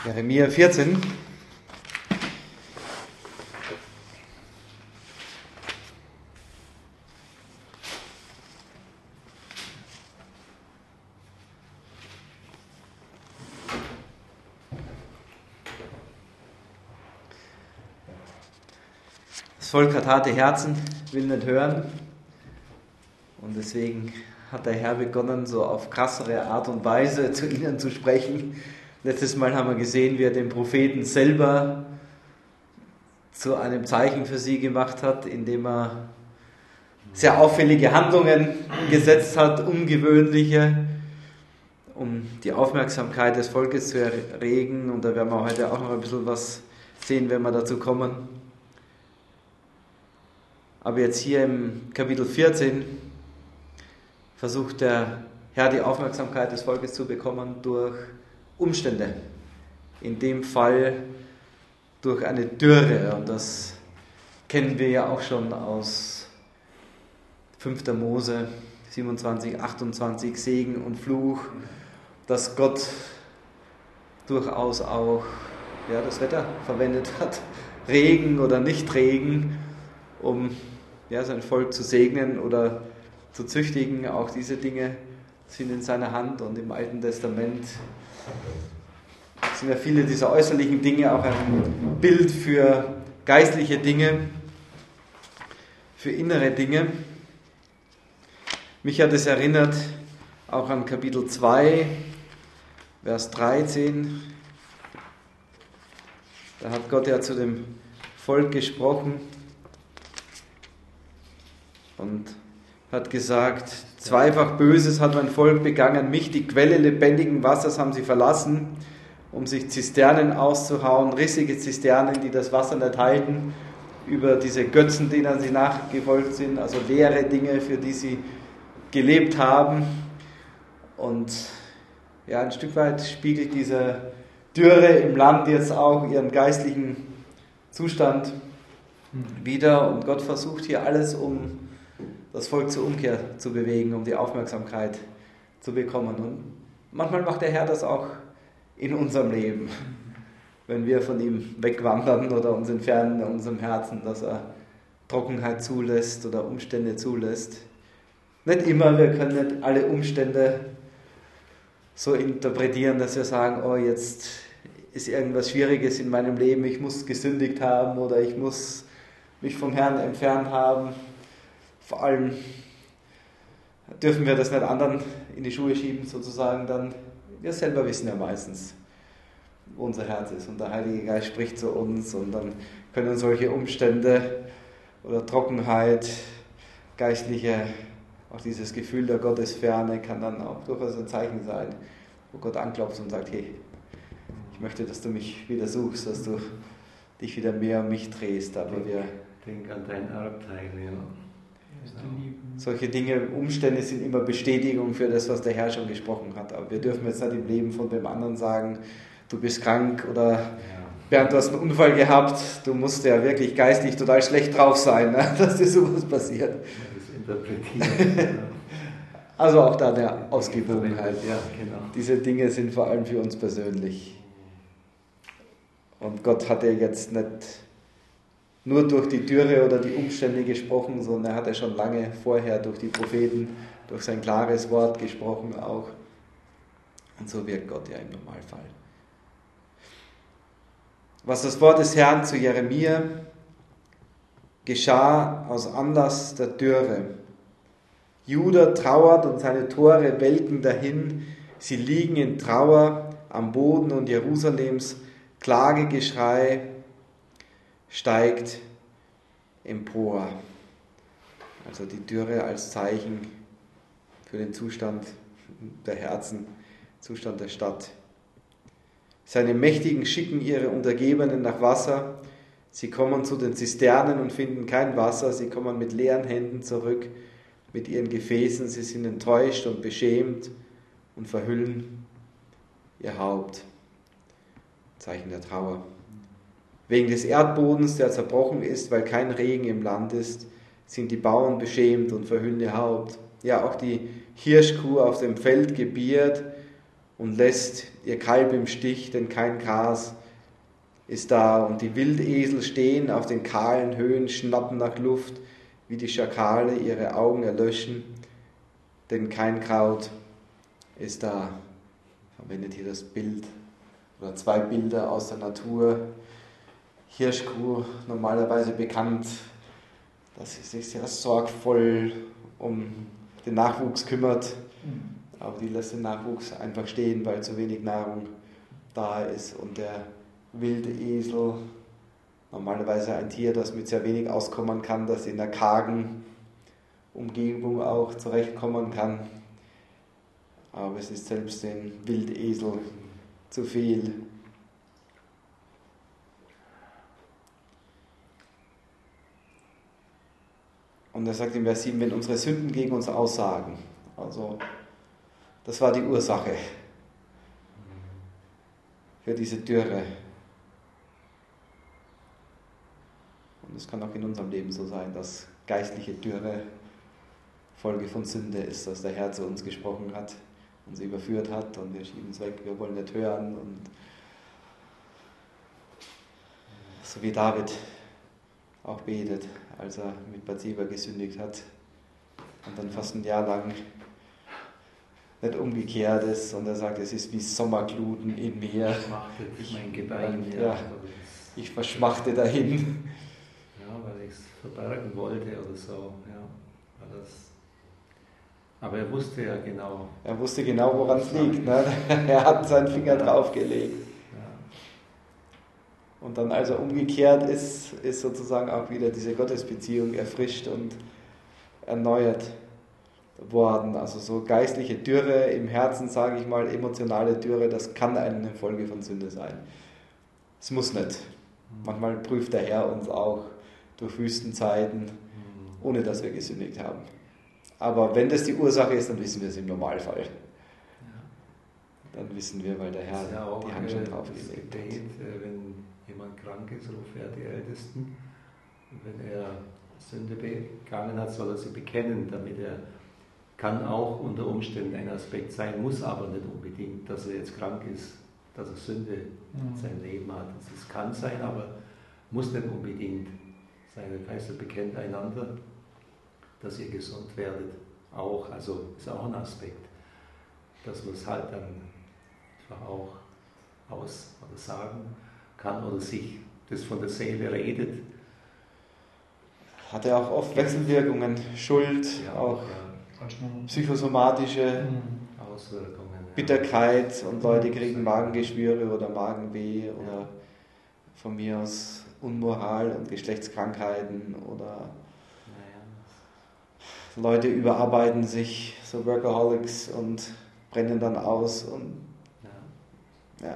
Jeremia 14. Das Volk hat harte Herzen, will nicht hören. Und deswegen hat der Herr begonnen, so auf krassere Art und Weise zu ihnen zu sprechen. Letztes Mal haben wir gesehen, wie er den Propheten selber zu einem Zeichen für sie gemacht hat, indem er sehr auffällige Handlungen gesetzt hat, ungewöhnliche, um die Aufmerksamkeit des Volkes zu erregen. Und da werden wir heute auch noch ein bisschen was sehen, wenn wir dazu kommen. Aber jetzt hier im Kapitel 14 versucht der Herr die Aufmerksamkeit des Volkes zu bekommen durch Umstände. In dem Fall durch eine Dürre. Und das kennen wir ja auch schon aus 5. Mose 27, 28, Segen und Fluch, dass Gott durchaus auch das Wetter verwendet hat, Regen oder Nichtregen, um sein Volk zu segnen oder zu züchtigen. Auch diese Dinge sind in seiner Hand, und im Alten Testament sind ja viele dieser äußerlichen Dinge auch ein Bild für geistliche Dinge, für innere Dinge. Mich hat es erinnert auch an Kapitel 2, Vers 13. Da hat Gott ja zu dem Volk gesprochen und hat gesagt: Zweifach Böses hat mein Volk begangen, mich, die Quelle lebendigen Wassers, haben sie verlassen, um sich Zisternen auszuhauen, rissige Zisternen, die das Wasser nicht halten, über diese Götzen, denen sie nachgefolgt sind, also leere Dinge, für die sie gelebt haben. Und ein Stück weit spiegelt diese Dürre im Land jetzt auch ihren geistlichen Zustand wider, und Gott versucht hier alles, um das Volk zur Umkehr zu bewegen, um die Aufmerksamkeit zu bekommen. Und manchmal macht der Herr das auch in unserem Leben, wenn wir von ihm wegwandern oder uns entfernen in unserem Herzen, dass er Trockenheit zulässt oder Umstände zulässt. Nicht immer, wir können nicht alle Umstände so interpretieren, dass wir sagen: oh, jetzt ist irgendwas Schwieriges in meinem Leben, ich muss gesündigt haben oder ich muss mich vom Herrn entfernt haben. Vor allem dürfen wir das nicht anderen in die Schuhe schieben, sozusagen. Dann, wir selber wissen ja meistens, wo unser Herz ist, und der Heilige Geist spricht zu uns, und dann können solche Umstände oder Trockenheit, geistliche, auch dieses Gefühl der Gottesferne kann dann auch durchaus ein Zeichen sein, wo Gott anklopft und sagt: hey, ich möchte, dass du mich wieder suchst, dass du dich wieder mehr um mich drehst. Aber denk an dein Erbteil, ja. Solche Dinge, Umstände sind immer Bestätigung für das, was der Herr schon gesprochen hat. Aber wir dürfen jetzt nicht im Leben von dem anderen sagen: du bist krank, oder Bernd, du hast einen Unfall gehabt, du musst ja wirklich geistlich total schlecht drauf sein, ne? Dass dir sowas passiert. Das interpretieren. Also auch da der Ausgewogenheit. Ja, genau. Diese Dinge sind vor allem für uns persönlich. Und Gott hat ja jetzt nicht nur durch die Dürre oder die Umstände gesprochen, sondern er hat ja schon lange vorher durch die Propheten, durch sein klares Wort gesprochen auch. Und so wirkt Gott ja im Normalfall. Was das Wort des Herrn zu Jeremia geschah aus Anlass der Dürre. Juda trauert und seine Tore welken dahin, sie liegen in Trauer am Boden, und Jerusalems Klagegeschrei steigt empor. Also die Dürre als Zeichen für den Zustand der Herzen, Zustand der Stadt. Seine Mächtigen schicken ihre Untergebenen nach Wasser. Sie kommen zu den Zisternen und finden kein Wasser. Sie kommen mit leeren Händen zurück, mit ihren Gefäßen. Sie sind enttäuscht und beschämt und verhüllen ihr Haupt. Zeichen der Trauer. Wegen des Erdbodens, der zerbrochen ist, weil kein Regen im Land ist, sind die Bauern beschämt und verhüllen ihr Haupt. Ja, auch die Hirschkuh auf dem Feld gebiert und lässt ihr Kalb im Stich, denn kein Gras ist da. Und die Wildesel stehen auf den kahlen Höhen, schnappen nach Luft, wie die Schakale ihre Augen erlöschen, denn kein Kraut ist da. Verwendet hier das Bild oder zwei Bilder aus der Natur. Hirschkuh, normalerweise bekannt, dass sie sich sehr sorgvoll um den Nachwuchs kümmert, aber die lässt den Nachwuchs einfach stehen, weil zu wenig Nahrung da ist. Und der wilde Esel, normalerweise ein Tier, das mit sehr wenig auskommen kann, das in der kargen Umgebung auch zurechtkommen kann. Aber es ist selbst den Wildesel zu viel. Und er sagt im Vers 7, wenn unsere Sünden gegen uns aussagen, also das war die Ursache für diese Dürre. Und es kann auch in unserem Leben so sein, dass geistliche Dürre Folge von Sünde ist, dass der Herr zu uns gesprochen hat, uns überführt hat und wir schieben es weg, wir wollen nicht hören. Und so wie David auch betet, als er mit Bathseba gesündigt hat und dann fast ein Jahr lang nicht umgekehrt ist und er sagt, es ist wie Sommergluten in mir. Mein Gebein, ich verschmachte dahin. Ja, weil ich es verbergen wollte oder so. Ja, aber er wusste ja genau. Er wusste genau, woran es liegt. Ne? Er hat seinen Finger draufgelegt. Und dann, als er umgekehrt ist, ist sozusagen auch wieder diese Gottesbeziehung erfrischt und erneuert worden. Also so geistliche Dürre im Herzen, sage ich mal, emotionale Dürre, das kann eine Folge von Sünde sein. Es muss nicht. Manchmal prüft der Herr uns auch durch Wüstenzeiten, ohne dass wir gesündigt haben. Aber wenn das die Ursache ist, dann wissen wir es im Normalfall. Dann wissen wir, weil der Herr die Hand schon draufgelegt hat. Wenn jemand krank ist, ruft er die Ältesten. Und wenn er Sünde begangen hat, soll er sie bekennen, damit er kann auch unter Umständen ein Aspekt sein, muss aber nicht unbedingt, dass er jetzt krank ist, dass er Sünde in seinem Leben hat. Es kann sein, aber muss nicht unbedingt sein. Das heißt, er bekennt einander, dass ihr gesund werdet. Auch, also ist auch ein Aspekt, dass man es halt dann einfach auch aus- oder sagen kann oder sich das von der Seele redet. Hat er auch oft Wechselwirkungen, Schuld, auch psychosomatische Auswirkungen. Bitterkeit und Leute kriegen Magengeschwüre oder Magenweh oder von mir aus Unmoral und Geschlechtskrankheiten oder Leute überarbeiten sich, so Workaholics und brennen dann aus und ja.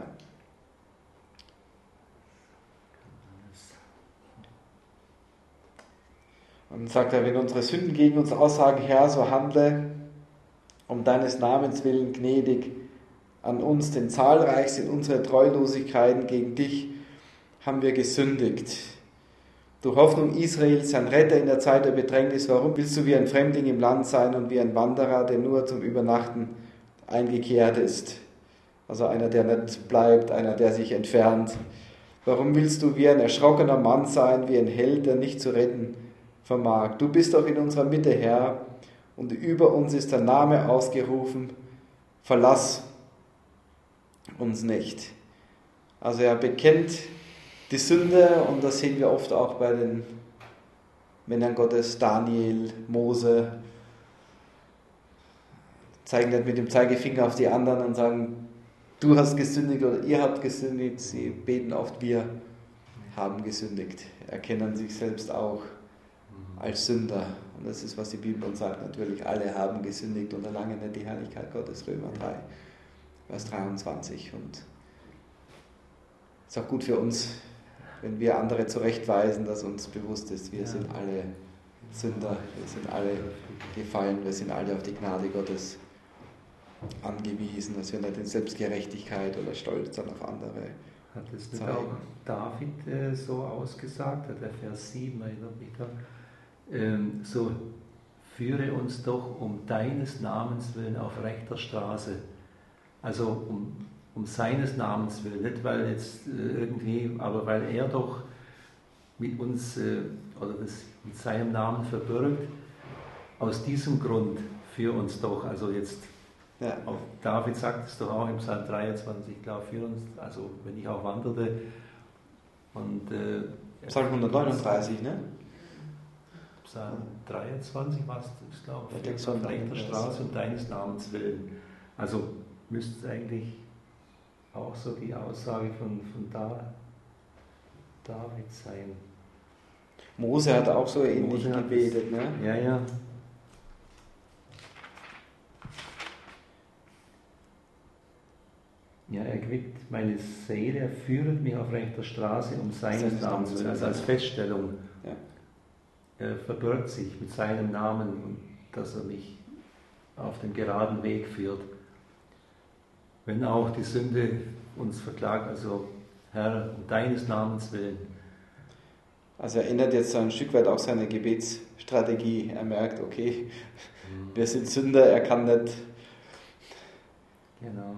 Und dann sagt er, wenn unsere Sünden gegen uns aussagen, Herr, so handle um deines Namens willen gnädig an uns, denn zahlreich sind unsere Treulosigkeiten gegen dich, haben wir gesündigt. Durch Hoffnung Israels, sein Retter in der Zeit der Bedrängnis, warum willst du wie ein Fremdling im Land sein und wie ein Wanderer, der nur zum Übernachten eingekehrt ist? Also einer, der nicht bleibt, einer, der sich entfernt. Warum willst du wie ein erschrockener Mann sein, wie ein Held, der nicht zu retten vermag? Du bist doch in unserer Mitte, Herr, und über uns ist der Name ausgerufen, verlass uns nicht. Also er bekennt die Sünde und das sehen wir oft auch bei den Männern Gottes, Daniel, Mose, zeigen nicht mit dem Zeigefinger auf die anderen und sagen, du hast gesündigt oder ihr habt gesündigt. Sie beten oft, wir haben gesündigt, erkennen sich selbst auch als Sünder. Und das ist, was die Bibel uns sagt. Natürlich, alle haben gesündigt und erlangen nicht die Herrlichkeit Gottes. Römer 3, Vers 23. Und es ist auch gut für uns, wenn wir andere zurechtweisen, dass uns bewusst ist, wir sind alle Sünder, wir sind alle gefallen, wir sind alle auf die Gnade Gottes angewiesen, dass wir nicht in Selbstgerechtigkeit oder Stolz dann auf andere Hat es nicht auch David so ausgesagt, hat der Vers 7, erinnert mich da, so führe uns doch um deines Namens willen auf rechter Straße. Also um seines Namens willen, nicht weil jetzt irgendwie, aber weil er doch mit uns oder das mit seinem Namen verbirgt, aus diesem Grund für uns doch, also jetzt, auch David sagt es doch auch im Psalm 23, ich glaube für uns, also wenn ich auch wanderte und Psalm 139, ne? Psalm 23 war es, ich glaube, auf der Straße und deines Namens willen. Also müsste es eigentlich auch so die Aussage von David sein. Mose hat auch so ähnlich gebetet, ne? Ja, ja. Ja, er quickt meine Seele, er führet mich auf rechter Straße um seines Namens willen. Also als Feststellung. Ja. Er verbirgt sich mit seinem Namen und dass er mich auf den geraden Weg führt. Wenn auch die Sünde uns verklagt, also Herr, um deines Namens willen. Also er ändert jetzt so ein Stück weit auch seine Gebetsstrategie. Er merkt, okay, wir sind Sünder, er kann nicht. Genau.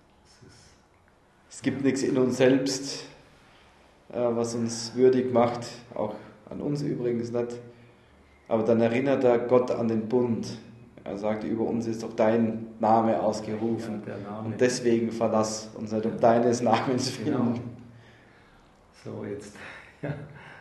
Es gibt nichts in uns selbst, was uns würdig macht, auch an uns übrigens nicht. Aber dann erinnert er Gott an den Bund. Er sagt, über uns ist doch dein Name ausgerufen. Ja, der Name. Und deswegen verlass uns nicht um deines Namens willen. Genau. So, jetzt. Ja.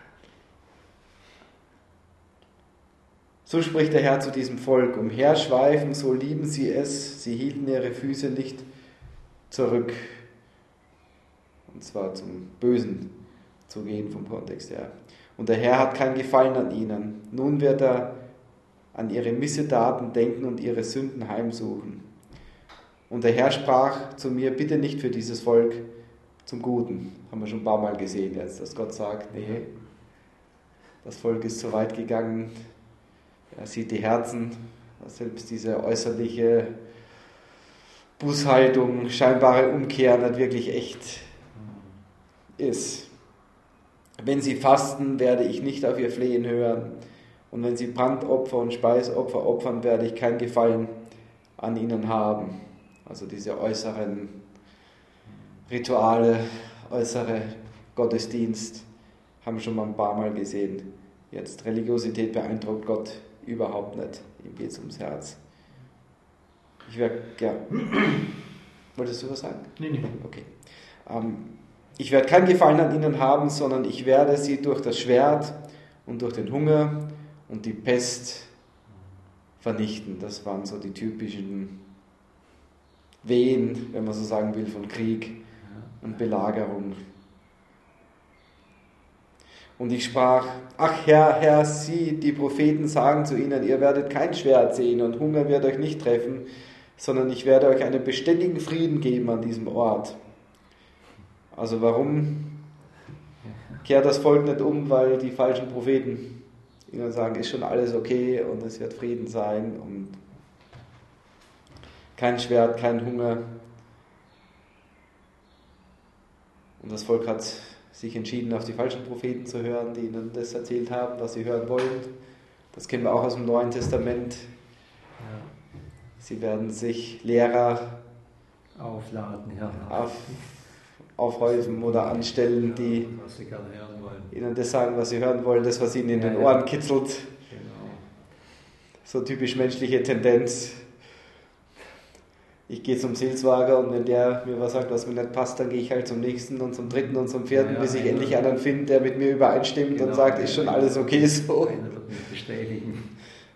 So spricht der Herr zu diesem Volk. Umherschweifen, so lieben sie es. Sie hielten ihre Füße nicht zurück. Und zwar zum Bösen zu gehen vom Kontext her. Und der Herr hat kein Gefallen an ihnen. Nun wird er an ihre Missetaten denken und ihre Sünden heimsuchen. Und der Herr sprach zu mir, bitte nicht für dieses Volk zum Guten. Haben wir schon ein paar Mal gesehen jetzt, dass Gott sagt, nee, das Volk ist so weit gegangen, er sieht die Herzen, selbst diese äußerliche Bußhaltung, scheinbare Umkehr nicht wirklich echt ist. Wenn sie fasten, werde ich nicht auf ihr Flehen hören. Und wenn sie Brandopfer und Speisopfer opfern, werde ich kein Gefallen an ihnen haben. Also diese äußeren Rituale, äußere Gottesdienst, haben wir schon mal ein paar Mal gesehen. Jetzt Religiosität beeindruckt Gott überhaupt nicht. Ihm geht es ums Herz. Wolltest du was sagen? Nee. Okay. Ich werde kein Gefallen an ihnen haben, sondern ich werde sie durch das Schwert und durch den Hunger und die Pest vernichten. Das waren so die typischen Wehen, wenn man so sagen will, von Krieg und Belagerung. Und ich sprach, ach Herr, Sie, die Propheten sagen zu ihnen, ihr werdet kein Schwert sehen und Hunger wird euch nicht treffen, sondern ich werde euch einen beständigen Frieden geben an diesem Ort. Also warum kehrt das Volk nicht um? Weil die falschen Propheten ihnen sagen, ist schon alles okay und es wird Frieden sein und kein Schwert, kein Hunger. Und das Volk hat sich entschieden, auf die falschen Propheten zu hören, die ihnen das erzählt haben, was sie hören wollen. Das kennen wir auch aus dem Neuen Testament. Sie werden sich Lehrer aufladen, aufhäufen oder anstellen, die was sie gerne hören wollen. ihnen das sagen, was sie hören wollen, das, was ihnen in den Ohren kitzelt. Genau. So typisch menschliche Tendenz. Ich gehe zum Seelsorger und wenn der mir was sagt, was mir nicht passt, dann gehe ich halt zum nächsten und zum dritten und zum vierten, bis ich endlich einen finde, der mit mir übereinstimmt und sagt, ist schon alles okay so. Einer wird mich bestätigen.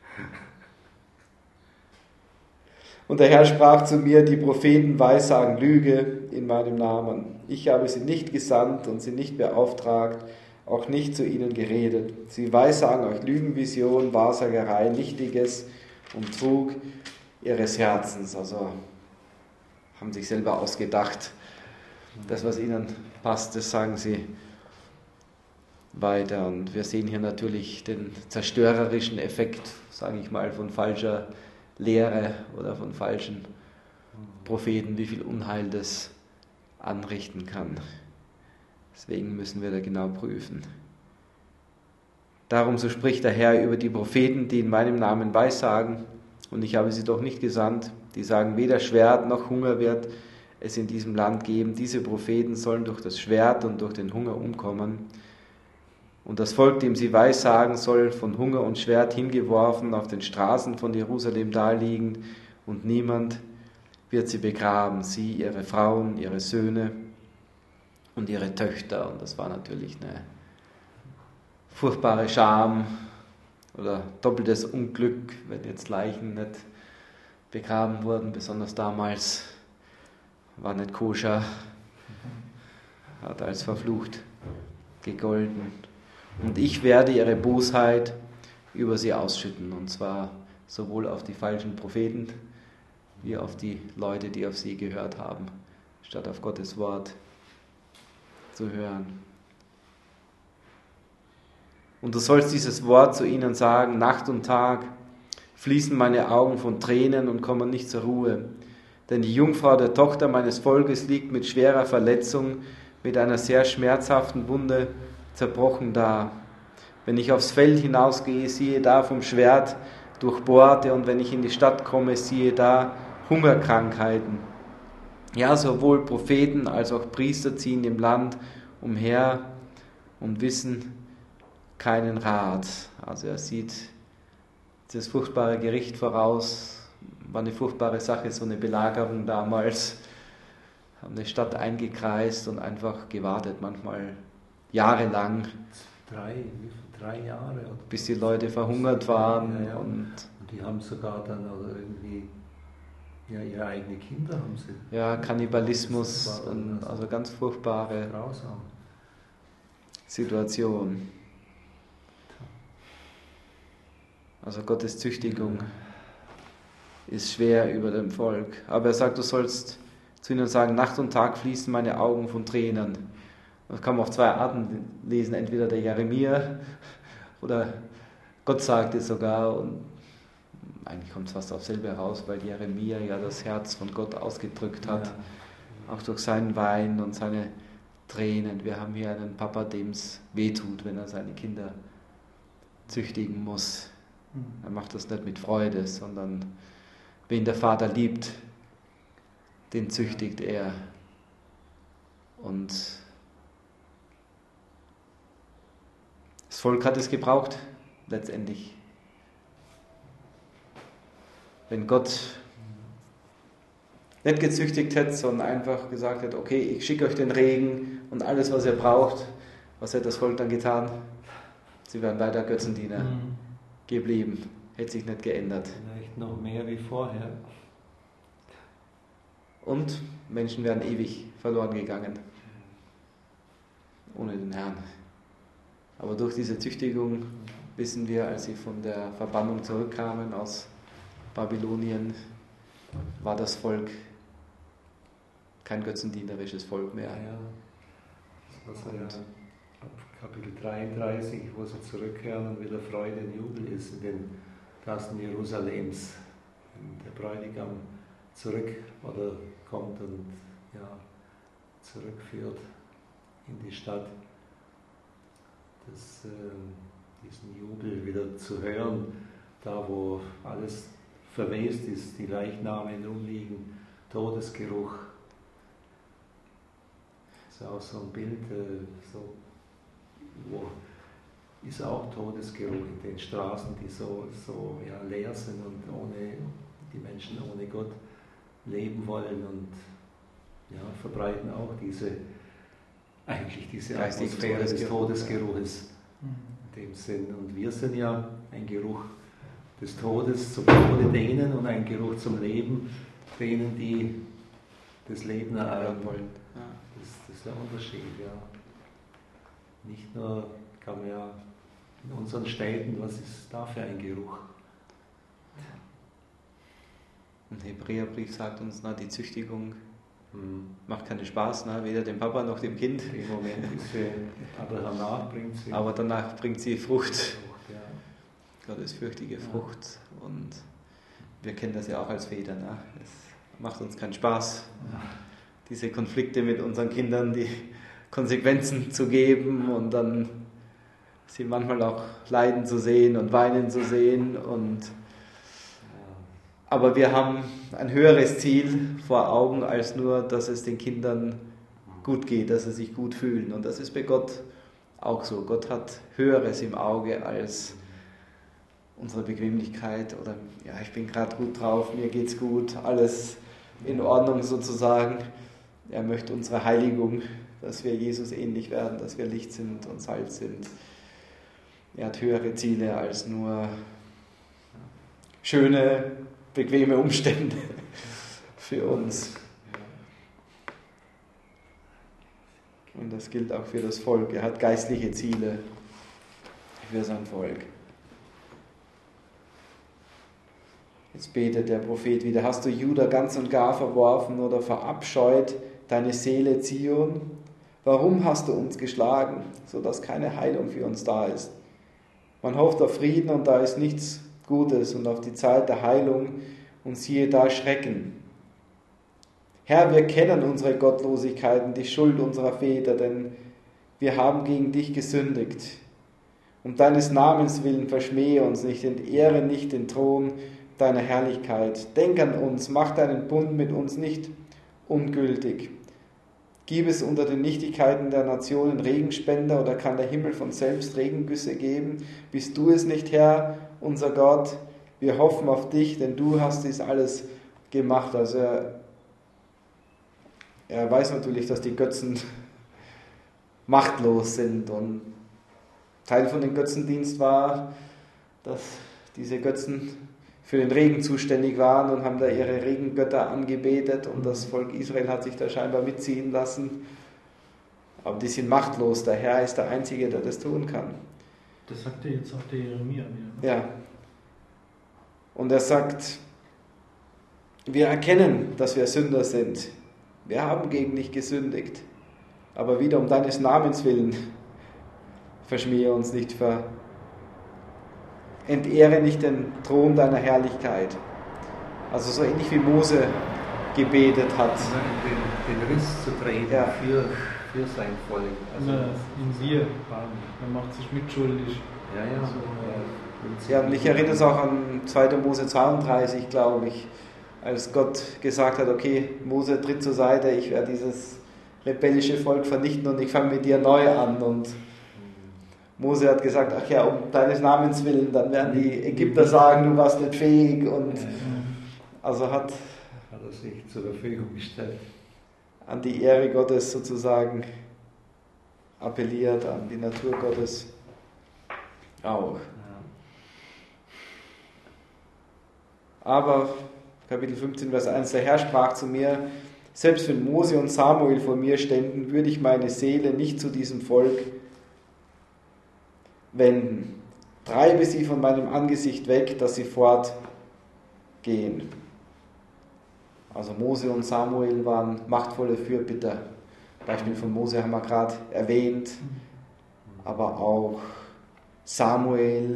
Und der Herr sprach zu mir, die Propheten weissagen Lüge in meinem Namen. Ich habe sie nicht gesandt und sie nicht beauftragt, auch nicht zu ihnen geredet. Sie weissagen euch Lügenvision, Wahrsagerei, Nichtiges und Trug ihres Herzens. Also haben sich selber ausgedacht. Das, was ihnen passt, das sagen sie weiter. Und wir sehen hier natürlich den zerstörerischen Effekt, sage ich mal, von falscher Lehre oder von falschen Propheten, wie viel Unheil das anrichten kann. Deswegen müssen wir da genau prüfen. Darum so spricht der Herr über die Propheten, die in meinem Namen weissagen, und ich habe sie doch nicht gesandt. Die sagen, weder Schwert noch Hunger wird es in diesem Land geben. Diese Propheten sollen durch das Schwert und durch den Hunger umkommen. Und das Volk, dem sie weissagen soll, von Hunger und Schwert hingeworfen, auf den Straßen von Jerusalem daliegen, und niemand wird sie begraben, sie, ihre Frauen, ihre Söhne und ihre Töchter. Und das war natürlich eine furchtbare Scham oder doppeltes Unglück, wenn jetzt Leichen nicht begraben wurden, besonders damals, war nicht koscher, hat als verflucht gegolten. Und ich werde ihre Bosheit über sie ausschütten, und zwar sowohl auf die falschen Propheten, wie auf die Leute, die auf sie gehört haben, statt auf Gottes Wort zu hören. Und du sollst dieses Wort zu ihnen sagen: Nacht und Tag fließen meine Augen von Tränen und kommen nicht zur Ruhe. Denn die Jungfrau der Tochter meines Volkes liegt mit schwerer Verletzung, mit einer sehr schmerzhaften Wunde zerbrochen da. Wenn ich aufs Feld hinausgehe, siehe da vom Schwert durchbohrte, und wenn ich in die Stadt komme, siehe da Hungerkrankheiten. Ja, sowohl Propheten als auch Priester ziehen im Land umher und wissen keinen Rat. Also er sieht das furchtbare Gericht voraus. War eine furchtbare Sache, so eine Belagerung damals. Haben eine Stadt eingekreist und einfach gewartet, manchmal jahrelang. Drei Jahre. Oder bis die Leute verhungert waren. Ja. Und die haben sogar dann oder irgendwie ihre eigenen Kinder haben sie. Ja, Kannibalismus und also ganz furchtbare grausam. Situation. Also Gottes Züchtigung ist schwer über dem Volk. Aber er sagt, du sollst zu ihnen sagen: Nacht und Tag fließen meine Augen von Tränen. Das kann man auf zwei Arten lesen, entweder der Jeremia oder Gott sagt es sogar. Und eigentlich kommt es fast auf selber heraus, weil Jeremia ja das Herz von Gott ausgedrückt hat, auch durch seinen Wein und seine Tränen. Wir haben hier einen Papa, dem es wehtut, wenn er seine Kinder züchtigen muss. Er macht das nicht mit Freude, sondern wen der Vater liebt, den züchtigt er. Und das Volk hat es gebraucht, letztendlich. Wenn Gott nicht gezüchtigt hätte, sondern einfach gesagt hätte: Okay, ich schicke euch den Regen und alles, was ihr braucht, was hätte das Volk dann getan? Sie wären weiter Götzendiener geblieben, hätte sich nicht geändert. Vielleicht noch mehr wie vorher. Und Menschen wären ewig verloren gegangen, ohne den Herrn. Aber durch diese Züchtigung, wissen wir, als sie von der Verbannung zurückkamen aus Babylonien, war das Volk kein götzendienerisches Volk mehr. Ja. Das war ja ab Kapitel 33, wo sie zurückkehren und wieder Freude und Jubel ist in den Gassen Jerusalems. Wenn der Bräutigam kommt und zurückführt in die Stadt. Diesen Jubel wieder zu hören, da wo alles verwest ist, die Leichname rumliegen, Todesgeruch. Das ist auch so ein Bild, wo ist auch Todesgeruch in den Straßen, die so leer sind und die Menschen ohne Gott leben wollen und verbreiten auch diese Atmosphäre des Todesgeruches in dem Sinn. Und wir sind ja ein Geruch des Todes zum Tode denen und ein Geruch zum Leben denen, die das Leben erhalten wollen. Das ist der Unterschied, ja. Nicht nur kann man ja in unseren Städten, was ist da für ein Geruch? Ein Hebräerbrief sagt uns, die Züchtigung macht keinen Spaß, weder dem Papa noch dem Kind. Im Moment ist sie, aber danach bringt sie Frucht. Ja. Gottes fürchtige Frucht. Und wir kennen das ja auch als Väter. Es macht uns keinen Spaß, diese Konflikte mit unseren Kindern, die Konsequenzen zu geben und dann sie manchmal auch leiden zu sehen und weinen zu sehen. Aber wir haben ein höheres Ziel vor Augen, als nur, dass es den Kindern gut geht, dass sie sich gut fühlen. Und das ist bei Gott auch so. Gott hat Höheres im Auge als unsere Bequemlichkeit oder ja, ich bin gerade gut drauf, mir geht's gut, alles in Ordnung sozusagen. Er möchte unsere Heiligung, dass wir Jesus ähnlich werden, dass wir Licht sind und Salz sind. Er hat höhere Ziele als nur schöne, bequeme Umstände für uns. Und das gilt auch für das Volk. Er hat geistliche Ziele für sein Volk. Jetzt betet der Prophet wieder: Hast du Juda ganz und gar verworfen oder verabscheut deine Seele Zion? Warum hast du uns geschlagen, sodass keine Heilung für uns da ist? Man hofft auf Frieden und da ist nichts Gutes und auf die Zeit der Heilung und siehe da Schrecken. Herr, wir kennen unsere Gottlosigkeiten, die Schuld unserer Väter, denn wir haben gegen dich gesündigt. Um deines Namens willen verschmähe uns nicht, entehre nicht den Thron deiner Herrlichkeit. Denk an uns, mach deinen Bund mit uns nicht ungültig. Gib es unter den Nichtigkeiten der Nationen Regenspender oder kann der Himmel von selbst Regengüsse geben? Bist du es nicht, Herr, unser Gott? Wir hoffen auf dich, denn du hast dies alles gemacht. Also er weiß natürlich, dass die Götzen machtlos sind und Teil von dem Götzendienst war, dass diese Götzen für den Regen zuständig waren und haben da ihre Regengötter angebetet und das Volk Israel hat sich da scheinbar mitziehen lassen. Aber die sind machtlos, der Herr ist der Einzige, der das tun kann. Das sagt jetzt auch der Jeremia wieder. Ne? Ja. Und er sagt, wir erkennen, dass wir Sünder sind. Wir haben gegen dich gesündigt. Aber wieder um deines Namens willen verschmähe uns nicht, entehre nicht den Thron deiner Herrlichkeit. Also so ähnlich wie Mose gebetet hat. Den Riss zu treten für sein Volk. Also in siehe, man macht sich mitschuldig. Ja, und ich erinnere es auch an 2. Mose 32, glaube ich, als Gott gesagt hat, okay, Mose tritt zur Seite, ich werde dieses rebellische Volk vernichten und ich fange mit dir neu an. Und Mose hat gesagt, ach ja, um deines Namens willen, dann werden die Ägypter sagen, du warst nicht fähig. Und also hat er sich zur Verfügung gestellt. An die Ehre Gottes sozusagen appelliert, an die Natur Gottes auch. Aber, Kapitel 15, Vers 1, der Herr sprach zu mir, selbst wenn Mose und Samuel vor mir ständen, würde ich meine Seele nicht zu diesem Volk wenden. Treibe sie von meinem Angesicht weg, dass sie fortgehen. Also Mose und Samuel waren machtvolle Fürbitter. Beispiel von Mose haben wir gerade erwähnt, aber auch Samuel,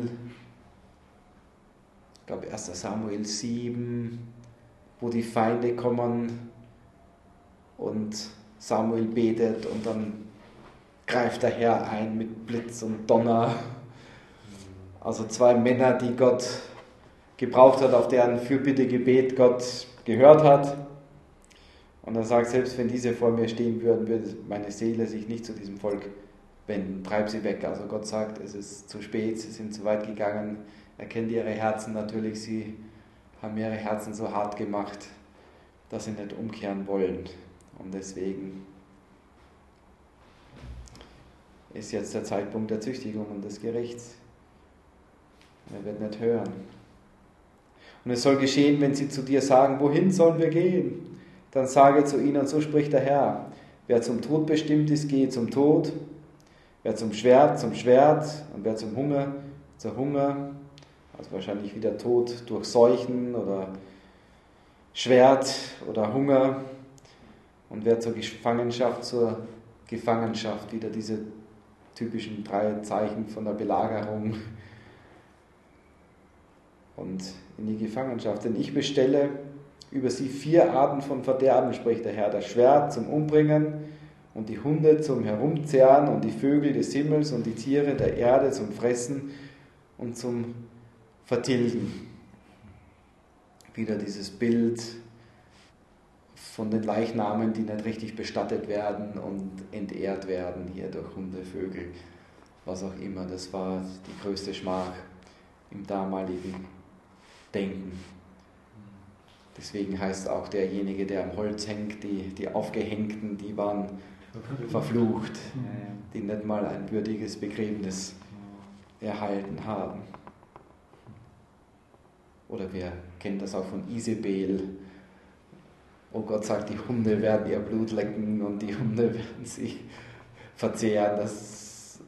ich glaube 1. Samuel 7, wo die Feinde kommen und Samuel betet und dann greift der Herr ein mit Blitz und Donner. Also 2 Männer, die Gott gebraucht hat, auf deren Fürbittegebet Gott gehört hat. Und er sagt, selbst wenn diese vor mir stehen würden, würde meine Seele sich nicht zu diesem Volk wenden. Treib sie weg. Also Gott sagt, es ist zu spät, sie sind zu weit gegangen. Er kennt ihre Herzen natürlich, sie haben ihre Herzen so hart gemacht, dass sie nicht umkehren wollen. Und deswegen ist jetzt der Zeitpunkt der Züchtigung und des Gerichts. Er wird nicht hören. Und es soll geschehen, wenn sie zu dir sagen, wohin sollen wir gehen? Dann sage zu ihnen, so spricht der Herr, wer zum Tod bestimmt ist, gehe zum Tod, wer zum Schwert und wer zum Hunger, zur Hunger, also wahrscheinlich wieder Tod durch Seuchen oder Schwert oder Hunger, und wer zur Gefangenschaft, wieder diese typischen 3 Zeichen von der Belagerung und in die Gefangenschaft. Denn ich bestelle über sie 4 Arten von Verderben, spricht der Herr, das Schwert zum Umbringen und die Hunde zum Herumzehren und die Vögel des Himmels und die Tiere der Erde zum Fressen und zum Vertilgen. wieder dieses Bild von den Leichnamen, die nicht richtig bestattet werden und entehrt werden hier durch Hunde, Vögel, was auch immer. Das war die größte Schmach im damaligen Denken. Deswegen heißt auch derjenige, der am Holz hängt, die Aufgehängten, die waren verflucht, die nicht mal ein würdiges Begräbnis erhalten haben. Oder wer kennt das auch von Isabel? Oh Gott sagt, die Hunde werden ihr Blut lecken und die Hunde werden sie verzehren. Das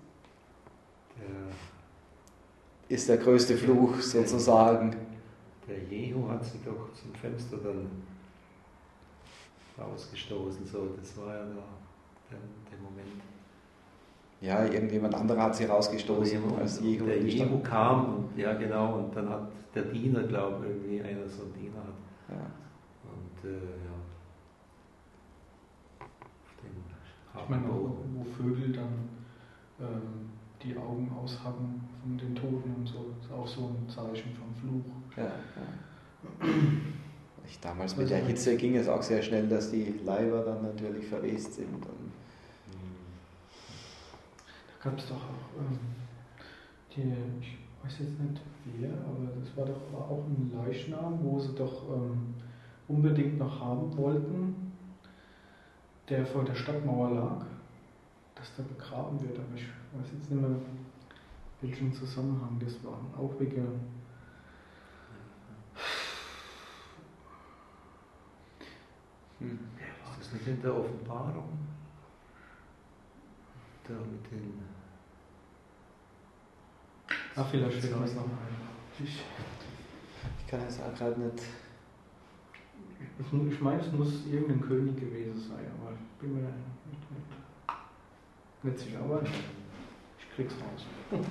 ist der größte Fluch sozusagen. Der Jehu hat sie doch zum Fenster dann rausgestoßen. So, das war ja der Moment. Ja, irgendjemand anderer hat sie rausgestoßen als Jehu. Der Jehu kam und ja genau, und dann hat der Diener, glaube ich, irgendwie einer so einen Diener hat. Ja. Und ja. Ich meine, wo Vögel dann die Augen aushaben von den Toten und so, ist auch so ein Zeichen vom Fluch. Ja. Damals mit der Hitze ging es auch sehr schnell, dass die Leiber dann natürlich verwest sind. Da gab es doch auch ich weiß jetzt nicht wer, aber das war doch auch ein Leichnam, wo sie doch unbedingt noch haben wollten, der vor der Stadtmauer lag, dass der begraben wird, aber ich weiß jetzt nicht mehr, welchen Zusammenhang das war. Auch wegen Ist das nicht in der Offenbarung? Da mit den... vielleicht fällt mir das noch ein. Ich kann jetzt auch gerade nicht... Ich meine, es muss irgendein König gewesen sein, aber ich bin mir nicht sicher, aber ich krieg's raus.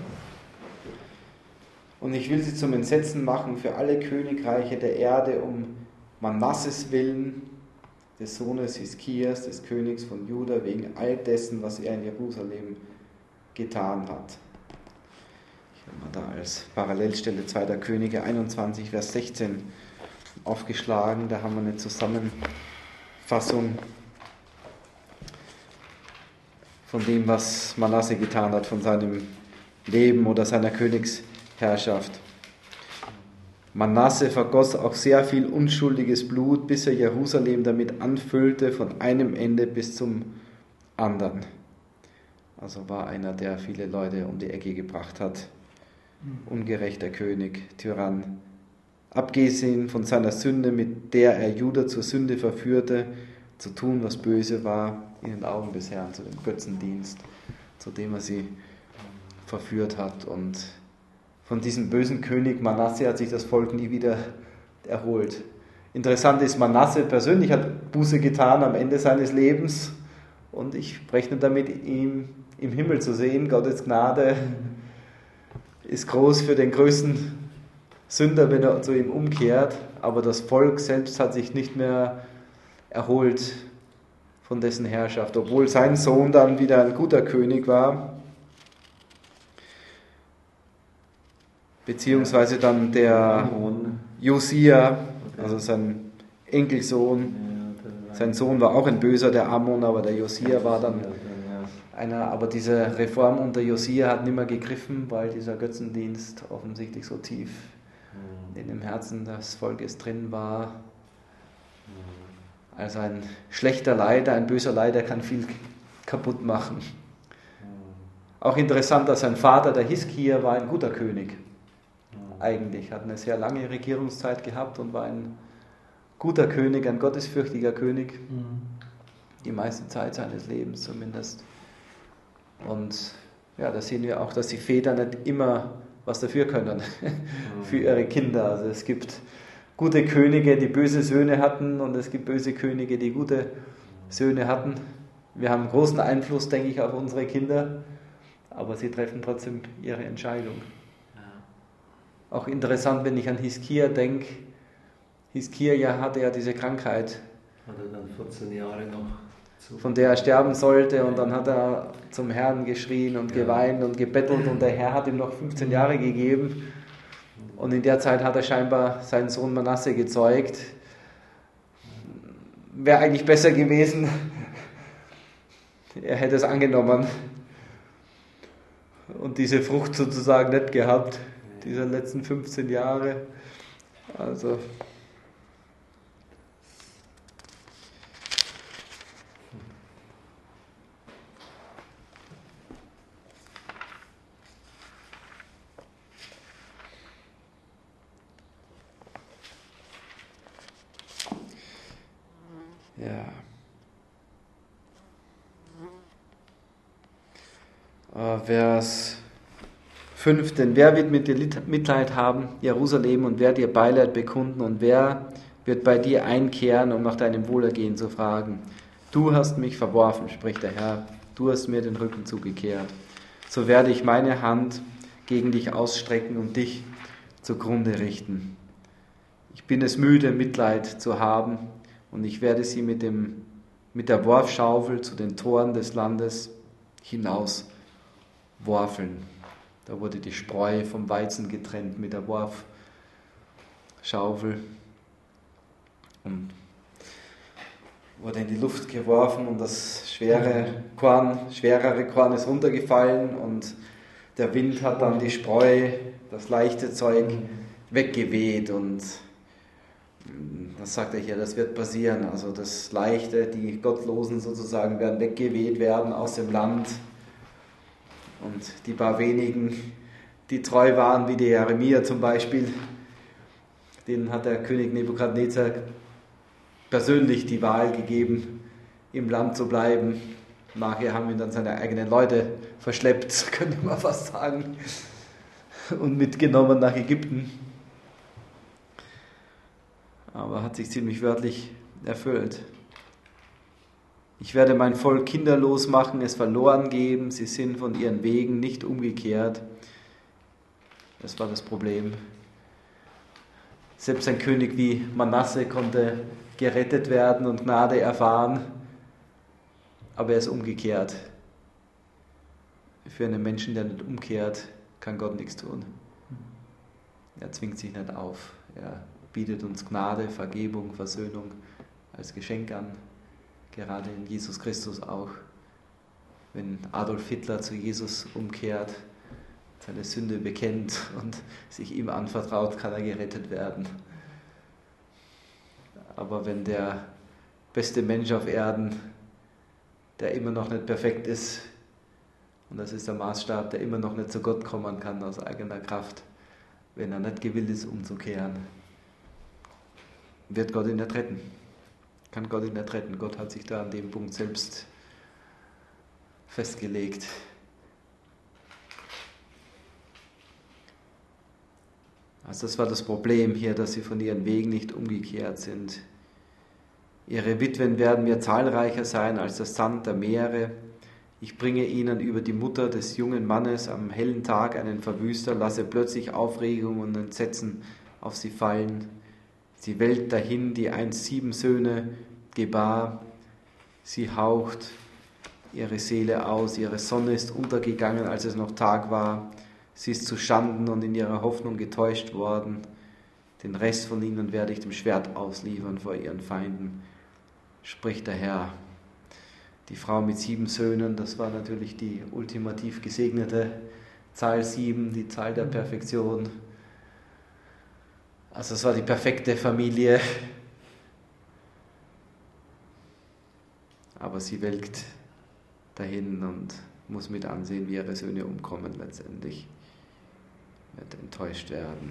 Und ich will sie zum Entsetzen machen für alle Königreiche der Erde um Manasses willen, des Sohnes Hiskias, des Königs von Juda, wegen all dessen, was er in Jerusalem getan hat. Ich habe mal da als Parallelstelle 2. Könige 21, Vers 16 aufgeschlagen. Da haben wir eine Zusammenfassung von dem, was Manasse getan hat, von seinem Leben oder seiner Königsherrschaft. Manasse vergoss auch sehr viel unschuldiges Blut, bis er Jerusalem damit anfüllte, von einem Ende bis zum anderen. Also war einer, der viele Leute um die Ecke gebracht hat. Ungerechter König, Tyrann. Abgesehen von seiner Sünde, mit der er Juda zur Sünde verführte, zu tun, was böse war, in den Augen des Herrn, zu dem Götzendienst, zu dem er sie verführt hat. Und von diesem bösen König Manasse hat sich das Volk nie wieder erholt. Interessant ist, Manasse persönlich hat Buße getan am Ende seines Lebens und ich rechne damit, ihn im Himmel zu sehen. Gottes Gnade ist groß für den größten Sünder, wenn er zu ihm umkehrt, aber das Volk selbst hat sich nicht mehr erholt von dessen Herrschaft, obwohl sein Sohn dann wieder ein guter König war, beziehungsweise dann der Josia, also sein Enkelsohn. Sein Sohn war auch ein Böser, der Ammon, aber der Josia war dann einer. Aber diese Reform unter Josia hat nicht mehr gegriffen, weil dieser Götzendienst offensichtlich so tief in dem Herzen des Volkes drin war. Also ein schlechter Leiter, ein böser Leiter kann viel kaputt machen. Auch interessant, dass sein Vater, der Hiskia, war ein guter König. Eigentlich hat eine sehr lange Regierungszeit gehabt und war ein guter König, ein gottesfürchtiger König. Die meiste Zeit seines Lebens zumindest. Und ja, da sehen wir auch, dass die Väter nicht immer was dafür können für ihre Kinder. Also es gibt gute Könige, die böse Söhne hatten und es gibt böse Könige, die gute Söhne hatten. Wir haben großen Einfluss, denke ich, auf unsere Kinder, aber sie treffen trotzdem ihre Entscheidung. Auch interessant, wenn ich an Hiskia denke. Hiskia hatte ja diese Krankheit. Hat er dann 14 Jahre noch von der er sterben sollte und dann hat er zum Herrn geschrien und geweint und gebettelt und der Herr hat ihm noch 15 Jahre gegeben Und in der Zeit hat er scheinbar seinen Sohn Manasse gezeugt. Wäre eigentlich besser gewesen, er hätte es angenommen und diese Frucht sozusagen nicht gehabt, dieser letzten 15 Jahre. Also ja. Vers 5. Denn wer wird mit dir Mitleid haben, Jerusalem, und wer dir Beileid bekunden, und wer wird bei dir einkehren, um nach deinem Wohlergehen zu fragen? Du hast mich verworfen, spricht der Herr, du hast mir den Rücken zugekehrt. So werde ich meine Hand gegen dich ausstrecken und dich zugrunde richten. Ich bin es müde, Mitleid zu haben, und ich werde sie mit der Worfschaufel zu den Toren des Landes hinaus worfeln. Da wurde die Spreu vom Weizen getrennt mit der Worfschaufel und wurde in die Luft geworfen, und das schwerere Korn ist runtergefallen, und der Wind hat dann die Spreu, das leichte Zeug, weggeweht, und das sagt er hier, das wird passieren. Also das Leichte, die Gottlosen sozusagen werden weggeweht werden aus dem Land. Und die paar wenigen, die treu waren, wie der Jeremia zum Beispiel, denen hat der König Nebukadnezar persönlich die Wahl gegeben, im Land zu bleiben. Nachher haben ihn dann seine eigenen Leute verschleppt, könnte man fast sagen, und mitgenommen nach Ägypten. Aber hat sich ziemlich wörtlich erfüllt. Ich werde mein Volk kinderlos machen, es verloren geben, sie sind von ihren Wegen nicht umgekehrt. Das war das Problem. Selbst ein König wie Manasse konnte gerettet werden und Gnade erfahren, aber er ist umgekehrt. Für einen Menschen, der nicht umkehrt, kann Gott nichts tun. Er zwingt sich nicht auf. Er bietet uns Gnade, Vergebung, Versöhnung als Geschenk an. Gerade in Jesus Christus auch. Wenn Adolf Hitler zu Jesus umkehrt, seine Sünde bekennt und sich ihm anvertraut, kann er gerettet werden. Aber wenn der beste Mensch auf Erden, der immer noch nicht perfekt ist, und das ist der Maßstab, der immer noch nicht zu Gott kommen kann aus eigener Kraft, wenn er nicht gewillt ist, umzukehren, wird Gott ihn nicht retten. Kann Gott ihn nicht retten. Gott hat sich da an dem Punkt selbst festgelegt. Also das war das Problem hier, dass sie von ihren Wegen nicht umgekehrt sind. Ihre Witwen werden mir zahlreicher sein als das Sand der Meere. Ich bringe ihnen über die Mutter des jungen Mannes am hellen Tag einen Verwüster, lasse plötzlich Aufregung und Entsetzen auf sie fallen. Sie welkt dahin, die einst 7 Söhne gebar. Sie haucht ihre Seele aus. Ihre Sonne ist untergegangen, als es noch Tag war. Sie ist zu Schanden und in ihrer Hoffnung getäuscht worden. Den Rest von ihnen werde ich dem Schwert ausliefern vor ihren Feinden, spricht der Herr. Die Frau mit 7 Söhnen, das war natürlich die ultimativ gesegnete Zahl 7, die Zahl der Perfektion. Also es war die perfekte Familie, aber sie welkt dahin und muss mit ansehen, wie ihre Söhne umkommen letztendlich, wird enttäuscht werden.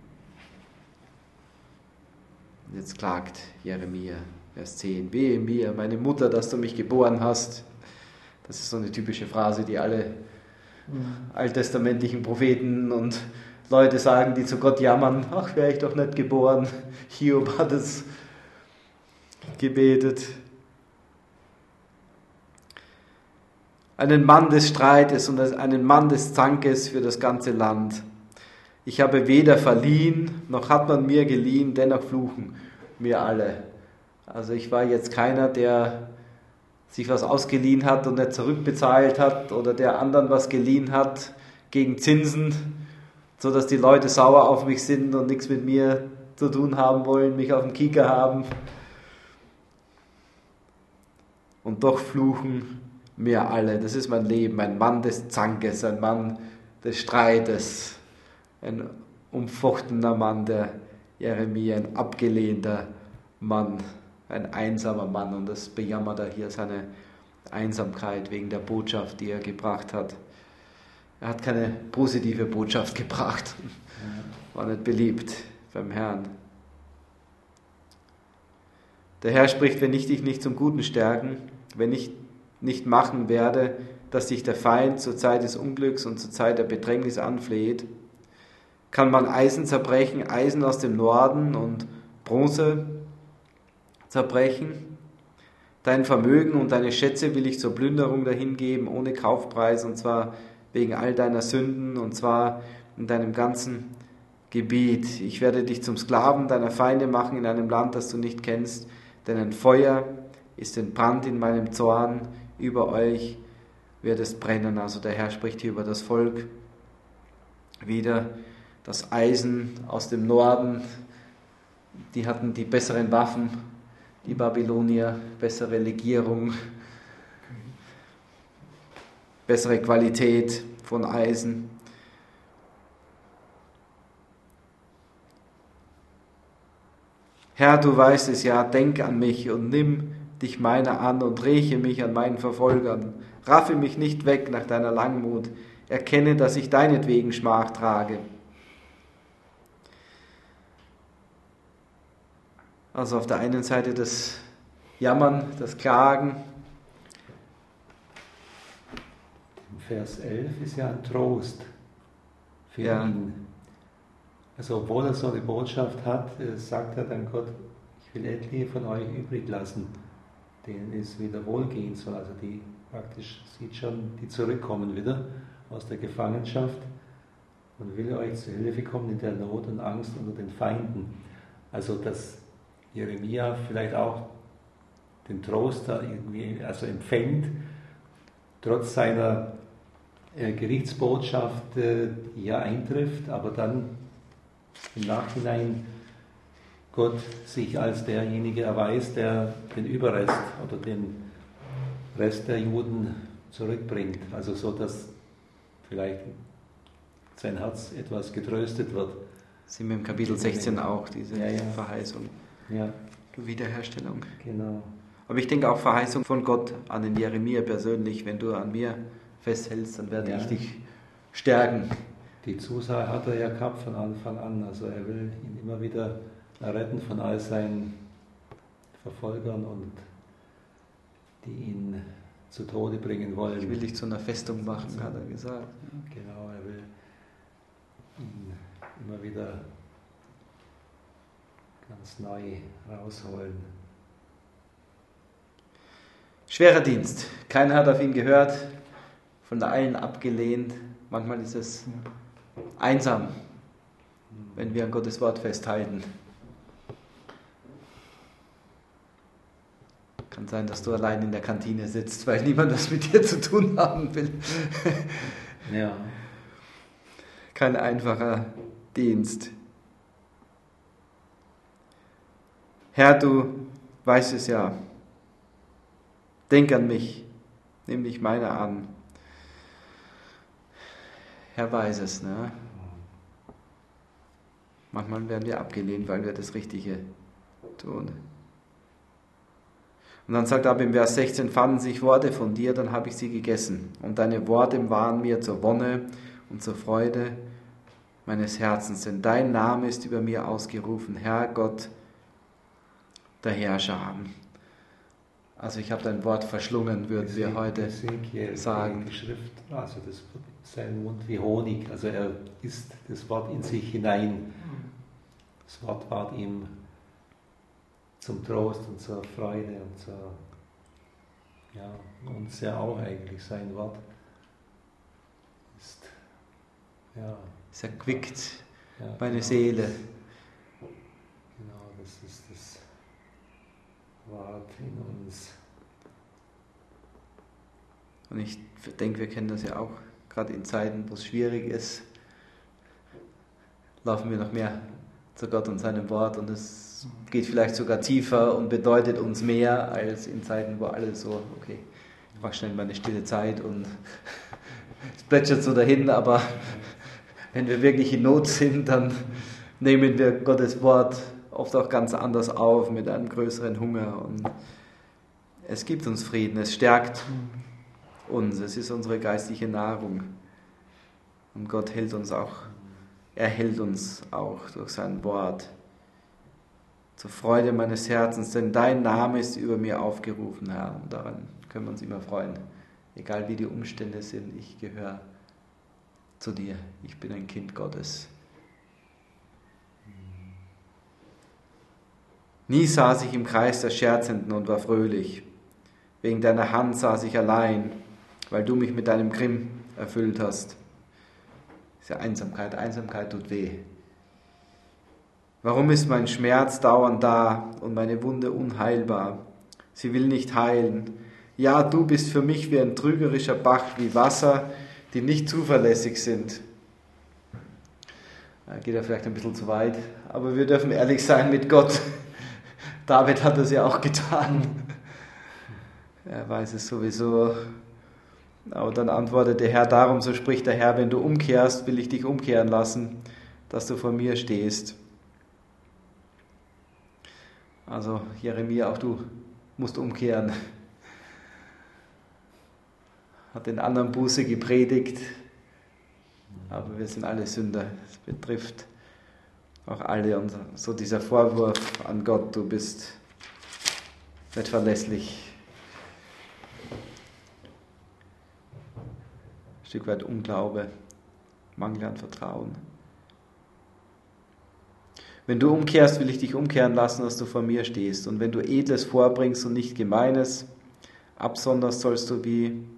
Und jetzt klagt Jeremia, Vers 10, wehe mir, meine Mutter, dass du mich geboren hast. Das ist so eine typische Phrase, die alle alttestamentlichen Propheten und Leute sagen, die zu Gott jammern, ach, wäre ich doch nicht geboren. Hiob hat es gebetet. Einen Mann des Streites und einen Mann des Zankes für das ganze Land. Ich habe weder verliehen, noch hat man mir geliehen, dennoch fluchen mir alle. Also ich war jetzt keiner, der sich was ausgeliehen hat und nicht zurückbezahlt hat oder der anderen was geliehen hat gegen Zinsen so dass die Leute sauer auf mich sind und nichts mit mir zu tun haben wollen, mich auf dem Kieker haben. Und doch fluchen mir alle. Das ist mein Leben, ein Mann des Zankes, ein Mann des Streites, ein umfochtener Mann, der Jeremia, ein abgelehnter Mann, ein einsamer Mann. Und das bejammert er hier, seine Einsamkeit wegen der Botschaft, die er gebracht hat. Er hat keine positive Botschaft gebracht, war nicht beliebt beim Herrn. Der Herr spricht, wenn ich dich nicht zum Guten stärken, wenn ich nicht machen werde, dass dich der Feind zur Zeit des Unglücks und zur Zeit der Bedrängnis anfleht, kann man Eisen zerbrechen, Eisen aus dem Norden und Bronze zerbrechen. Dein Vermögen und deine Schätze will ich zur Plünderung dahingeben, ohne Kaufpreis, und zwar wegen all deiner Sünden, und zwar in deinem ganzen Gebiet. Ich werde dich zum Sklaven deiner Feinde machen in einem Land, das du nicht kennst, denn ein Feuer ist entbrannt in meinem Zorn, über euch wird es brennen. Also der Herr spricht hier über das Volk wieder, das Eisen aus dem Norden, die hatten die besseren Waffen, die Babylonier, bessere Legierung, bessere Qualität von Eisen. Herr, du weißt es ja, denk an mich und nimm dich meiner an und räche mich an meinen Verfolgern. Raffe mich nicht weg nach deiner Langmut. Erkenne, dass ich deinetwegen Schmach trage. Also auf der einen Seite das Jammern, das Klagen. Vers 11 ist ja ein Trost für ihn. Also obwohl er so eine Botschaft hat, sagt er dann Gott, ich will etliche von euch übrig lassen, denen es wieder wohlgehen soll. Also die praktisch sieht schon, die zurückkommen wieder aus der Gefangenschaft und will euch zu Hilfe kommen in der Not und Angst unter den Feinden. Also dass Jeremia vielleicht auch den Trost da irgendwie empfängt, trotz seiner Gerichtsbotschaft, die ja eintrifft, aber dann im Nachhinein Gott sich als derjenige erweist, der den Überrest oder den Rest der Juden zurückbringt. Also so, dass vielleicht sein Herz etwas getröstet wird. Sind wir im Kapitel 16 auch, diese Verheißung, Wiederherstellung. Genau. Aber ich denke auch Verheißung von Gott an den Jeremia persönlich, wenn du an mir festhältst, dann werde ich dich stärken. Die Zusage hat er ja gehabt von Anfang an, also er will ihn immer wieder erretten von all seinen Verfolgern und die ihn zu Tode bringen wollen. Ich will dich zu einer Festung machen, hat er gesagt. Genau, er will ihn immer wieder ganz neu rausholen. Schwerer Dienst. Keiner hat auf ihn gehört, von allen abgelehnt. Manchmal ist es einsam, wenn wir an Gottes Wort festhalten. Kann sein, dass du allein in der Kantine sitzt, weil niemand was mit dir zu tun haben will. Ja. Kein einfacher Dienst. Herr, du weißt es ja. Denk an mich, nimm dich meiner an. Herr weiß es, ne? Manchmal werden wir abgelehnt, weil wir das Richtige tun. Und dann sagt er ab im Vers 16, fanden sich Worte von dir, dann habe ich sie gegessen. Und deine Worte waren mir zur Wonne und zur Freude meines Herzens. Denn dein Name ist über mir ausgerufen, Herr Gott, der Herrscher. Also ich habe dein Wort verschlungen, würden wir heute sagen. Die Schrift, also das wird sein Mund wie Honig, also er isst das Wort in sich hinein. Das Wort ward ihm zum Trost und zur Freude und zur, uns ja auch eigentlich sein Wort ist, es erquickt meine Seele. Genau, das ist das Wort in uns. Und ich denke, wir kennen das ja auch, gerade in Zeiten, wo es schwierig ist, laufen wir noch mehr zu Gott und seinem Wort und es geht vielleicht sogar tiefer und bedeutet uns mehr als in Zeiten, wo alles so, okay, ich mache schnell meine stille Zeit und es plätschert so dahin, aber wenn wir wirklich in Not sind, dann nehmen wir Gottes Wort oft auch ganz anders auf, mit einem größeren Hunger und es gibt uns Frieden, es stärkt uns, es ist unsere geistliche Nahrung und Gott hält uns auch, er hält uns auch durch sein Wort zur Freude meines Herzens, denn dein Name ist über mir aufgerufen, Herr, und daran können wir uns immer freuen, egal wie die Umstände sind, ich gehöre zu dir, ich bin ein Kind Gottes. Nie saß ich im Kreis der Scherzenden und war fröhlich. Wegen deiner Hand saß ich allein, weil du mich mit deinem Grimm erfüllt hast. Das ist ja Einsamkeit. Einsamkeit tut weh. Warum ist mein Schmerz dauernd da und meine Wunde unheilbar? Sie will nicht heilen. Ja, du bist für mich wie ein trügerischer Bach, wie Wasser, die nicht zuverlässig sind. Geht ja vielleicht ein bisschen zu weit, aber wir dürfen ehrlich sein mit Gott. David hat das ja auch getan. Er weiß es sowieso. Aber dann antwortet der Herr, darum, so spricht der Herr, wenn du umkehrst, will ich dich umkehren lassen, dass du vor mir stehst. Also Jeremia, auch du musst umkehren. Hat den anderen Buße gepredigt, aber wir sind alle Sünder. Es betrifft auch alle. Und so dieser Vorwurf an Gott, du bist nicht verlässlich. Ein Stück weit Unglaube, Mangel an Vertrauen. Wenn du umkehrst, will ich dich umkehren lassen, dass du vor mir stehst. Und wenn du Edles vorbringst und nicht Gemeines, absonderst sollst du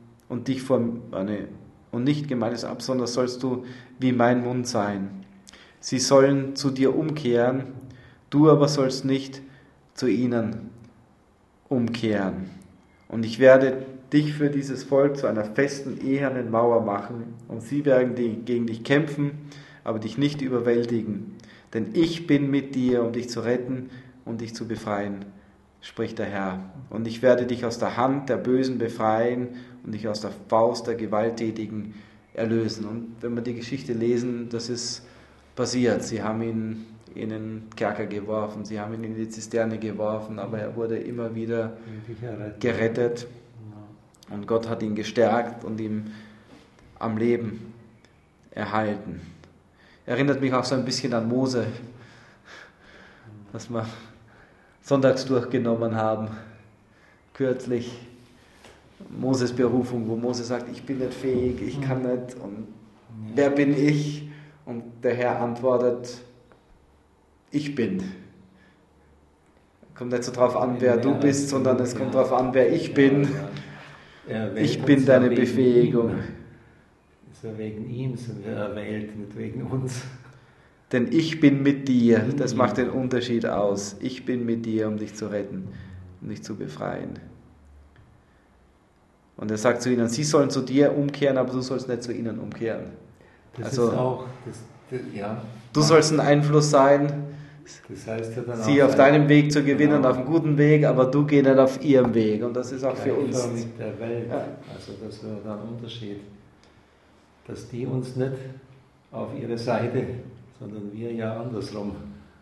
und nicht Gemeines absonderst sollst du wie mein Mund sein. Sie sollen zu dir umkehren, du aber sollst nicht zu ihnen umkehren. Und ich werde dich für dieses Volk zu einer festen, ehernen Mauer machen, und sie werden gegen dich kämpfen, aber dich nicht überwältigen. Denn ich bin mit dir, um dich zu retten und dich zu befreien, spricht der Herr. Und ich werde dich aus der Hand der Bösen befreien und dich aus der Faust der Gewalttätigen erlösen. Und wenn wir die Geschichte lesen, das ist passiert. Sie haben ihn in den Kerker geworfen, sie haben ihn in die Zisterne geworfen, aber er wurde immer wieder gerettet. Und Gott hat ihn gestärkt und ihm am Leben erhalten. Erinnert mich auch so ein bisschen an Mose, was wir sonntags durchgenommen haben, kürzlich. Moses Berufung, wo Mose sagt, ich bin nicht fähig, ich kann nicht, und wer bin ich? Und der Herr antwortet, ich bin. Kommt nicht so drauf an, wer du bist, sondern es kommt darauf an, wer ich bin. Ich bin deine Befähigung. Wegen ihm sind wir erwählt, nicht wegen uns. Denn ich bin mit dir, das macht den Unterschied aus. Ich bin mit dir, um dich zu retten, um dich zu befreien. Und er sagt zu ihnen, sie sollen zu dir umkehren, aber du sollst nicht zu ihnen umkehren. Das ist auch, ja. Du sollst ein Einfluss sein, das heißt ja dann sie auch auf deinem Weg zu gewinnen, auf einem guten Weg, aber du geh nicht auf ihrem Weg. Und das ist auch für uns. Mit der Welt. Ja. Also das wäre dann ein Unterschied. Dass die uns nicht auf ihre Seite, sondern wir ja andersrum.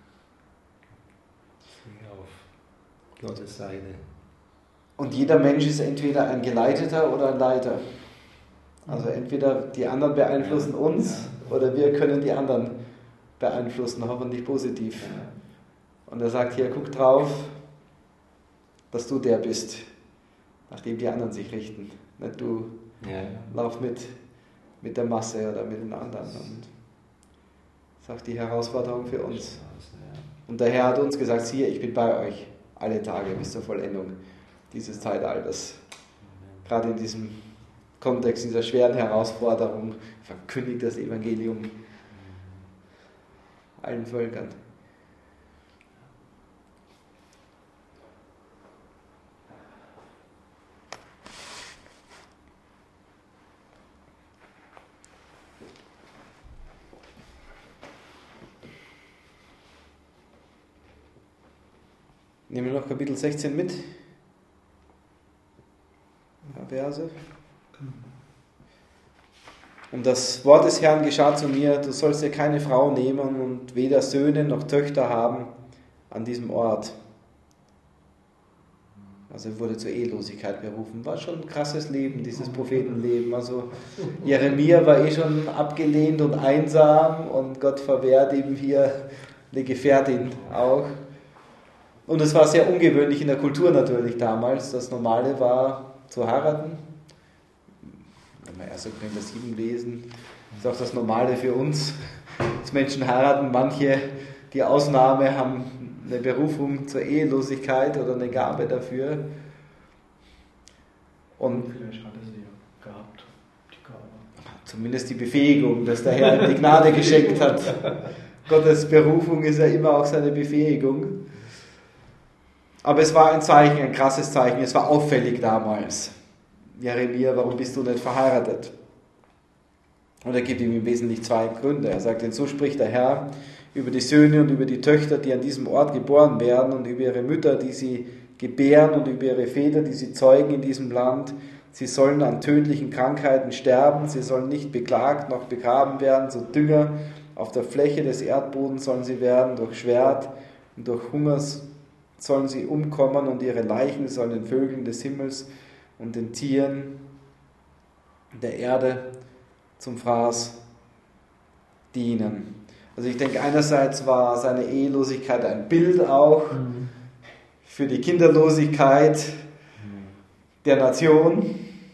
Auf Gottes Seite. Und jeder Mensch ist entweder ein Geleiteter oder ein Leiter. Also entweder die anderen beeinflussen uns oder wir können die anderen beeinflussen, hoffentlich positiv. Ja. Und er sagt hier, guck drauf, dass du der bist, nach dem die anderen sich richten. Nicht du lauf mit der Masse oder mit den anderen. Und das ist auch die Herausforderung für uns. Und der Herr hat uns gesagt, siehe, ich bin bei euch alle Tage bis zur Vollendung dieses Zeitalters. Gerade in diesem Kontext dieser schweren Herausforderung verkündigt das Evangelium allen Völkern. Nehmen wir noch Kapitel 16 mit. Ja, Verse. Und das Wort des Herrn geschah zu mir, du sollst dir keine Frau nehmen und weder Söhne noch Töchter haben an diesem Ort. Also er wurde zur Ehelosigkeit berufen. War schon ein krasses Leben, dieses Prophetenleben. Also Jeremia war schon abgelehnt und einsam und Gott verwehrt ihm hier eine Gefährtin auch. Und es war sehr ungewöhnlich in der Kultur natürlich damals. Das Normale war zu heiraten. Wenn wir 1. Korinther 7 lesen, ist auch das Normale für uns, dass Menschen heiraten. Manche, die Ausnahme, haben eine Berufung zur Ehelosigkeit oder eine Gabe dafür. Und vielleicht hat er sie ja gehabt, die Gabe. Zumindest die Befähigung, dass der Herr ihm die Gnade geschenkt hat. Gottes Berufung ist ja immer auch seine Befähigung. Aber es war ein Zeichen, ein krasses Zeichen. Es war auffällig damals. Jeremia, warum bist du nicht verheiratet? Und er gibt ihm im Wesentlichen zwei Gründe. Er sagt, denn so spricht der Herr über die Söhne und über die Töchter, die an diesem Ort geboren werden und über ihre Mütter, die sie gebären und über ihre Väter, die sie zeugen in diesem Land. Sie sollen an tödlichen Krankheiten sterben, sie sollen nicht beklagt noch begraben werden, so Dünger auf der Fläche des Erdbodens sollen sie werden, durch Schwert und durch Hunger sollen sie umkommen und ihre Leichen sollen den Vögeln des Himmels und den Tieren der Erde zum Fraß dienen. Also ich denke, einerseits war seine Ehelosigkeit ein Bild auch für die Kinderlosigkeit der Nation.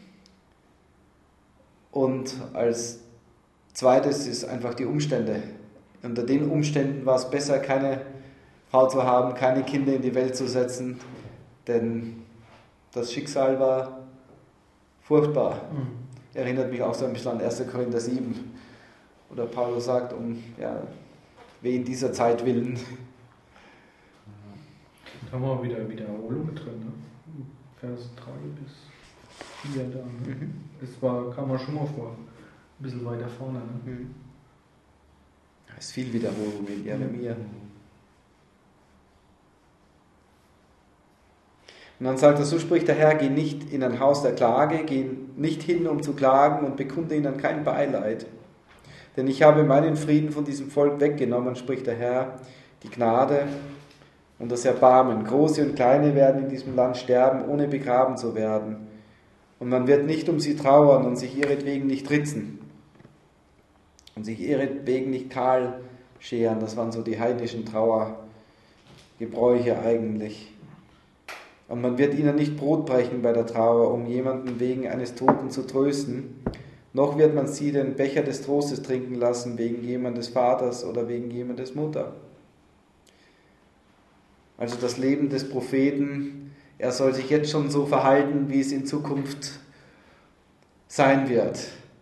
Und als zweites ist einfach die Umstände. Unter den Umständen war es besser, keine Frau zu haben, keine Kinder in die Welt zu setzen, denn das Schicksal war furchtbar. Erinnert mich auch so ein bisschen an 1. Korinther 7, wo der Paulus sagt, wegen dieser Zeit willen. Da haben wir wieder Wiederholung drin, ne? Vers 3 bis 4 da. Ne? Das kam man schon mal vor, ein bisschen weiter vorne. Ne? Es ist viel Wiederholung in Jeremia. Und dann sagt er, so spricht der Herr, geh nicht in ein Haus der Klage, geh nicht hin, um zu klagen und bekunde ihnen kein Beileid. Denn ich habe meinen Frieden von diesem Volk weggenommen, spricht der Herr, die Gnade und das Erbarmen. Große und Kleine werden in diesem Land sterben, ohne begraben zu werden. Und man wird nicht um sie trauern und sich ihretwegen nicht ritzen und sich ihretwegen nicht kahl scheren. Das waren so die heidnischen Trauergebräuche eigentlich. Und man wird ihnen nicht Brot brechen bei der Trauer, um jemanden wegen eines Toten zu trösten, noch wird man sie den Becher des Trostes trinken lassen, wegen jemandes Vaters oder wegen jemandes Mutter. Also das Leben des Propheten, er soll sich jetzt schon so verhalten, wie es in Zukunft sein wird.